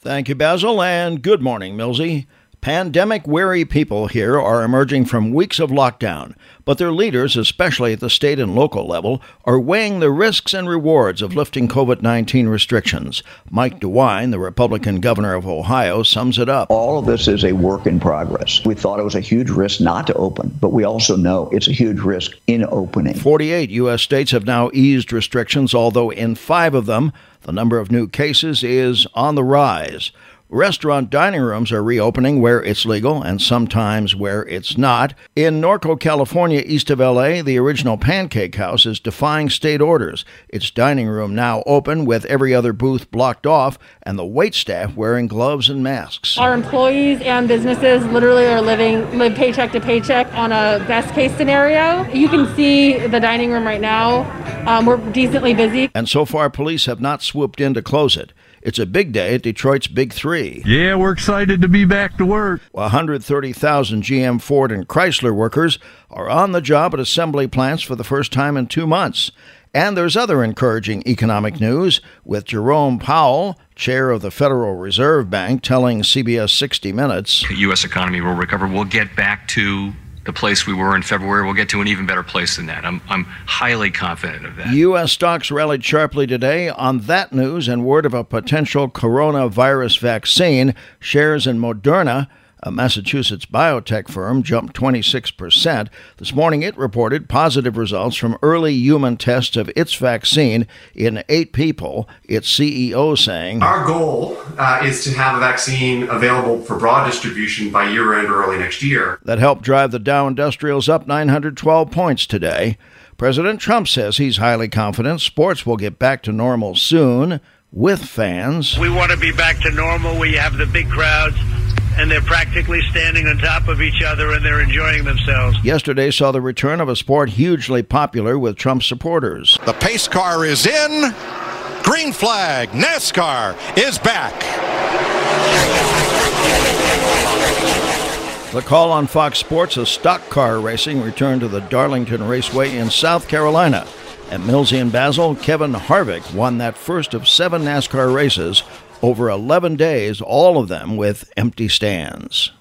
Thank you, Basil, and good morning, Millsy. Pandemic-weary people here are emerging from weeks of lockdown, but their leaders, especially at the state and local level, are weighing the risks and rewards of lifting COVID-19 restrictions. Mike DeWine, the Republican governor of Ohio, sums it up. All of this is a work in progress. We thought it was a huge risk not to open, but we also know it's a huge risk in opening. 48 U.S. states have now eased restrictions, although in 5 of them, the number of new cases is on the rise. Restaurant dining rooms are reopening where it's legal and sometimes where it's not. In Norco, California, east of L.A., the original Pancake House is defying state orders. Its dining room now open with every other booth blocked off and the waitstaff wearing gloves and masks. Our employees and businesses literally are live paycheck to paycheck on a best case scenario. You can see the dining room right now. We're decently busy. And so far, police have not swooped in to close it. It's a big day at Detroit's Big Three. Yeah, we're excited to be back to work. 130,000 GM, Ford, and Chrysler workers are on the job at assembly plants for the first time in 2 months. And there's other encouraging economic news, with Jerome Powell, chair of the Federal Reserve Bank, telling CBS 60 Minutes, The U.S. economy will recover. We'll get back to the place we were in February. We'll get to an even better place than that. I'm highly confident of that. U.S. stocks rallied sharply today. On that news and word of a potential coronavirus vaccine, shares in Moderna, a Massachusetts biotech firm, jumped 26%. This morning it reported positive results from early human tests of its vaccine in 8 people, its CEO saying, Our goal is to have a vaccine available for broad distribution by year-end or early next year. That helped drive the Dow Industrials up 912 points today. President Trump says he's highly confident sports will get back to normal soon with fans. We want to be back to normal. We have the big crowds, and they're practically standing on top of each other, and they're enjoying themselves. Yesterday saw the return of a sport hugely popular with Trump supporters. The pace car is in. Green flag. NASCAR is back. The call on Fox Sports, a stock car racing returned to the Darlington Raceway in South Carolina. At Millsy and Basil, Kevin Harvick won that first of 7 NASCAR races over 11 days, all of them with empty stands.